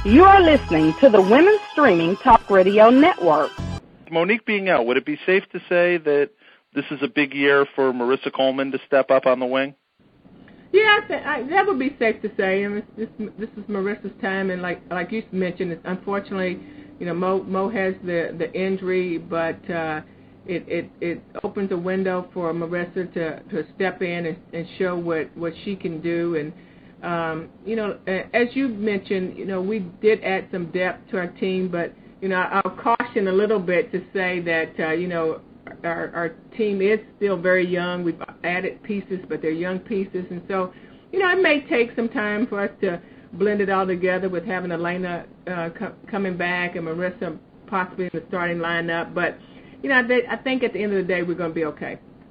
You are listening to the Women's Streaming Talk Radio Network. Monique being out, would it be safe to say that this is a big year for Marissa Coleman to step up on the wing? Yeah, that would be safe to say. I mean, this is Marissa's time, and like you mentioned, it's unfortunately, Mo has the injury, but it opens a window for Marissa to step in and show what she can do. And as you mentioned, we did add some depth to our team, but I'll caution a little bit to say that our team is still very young. We've added pieces, but they're young pieces, and so it may take some time for us to blend it all together with having Elena coming back and Marissa possibly in the starting lineup. But I think at the end of the day we're going to be okay.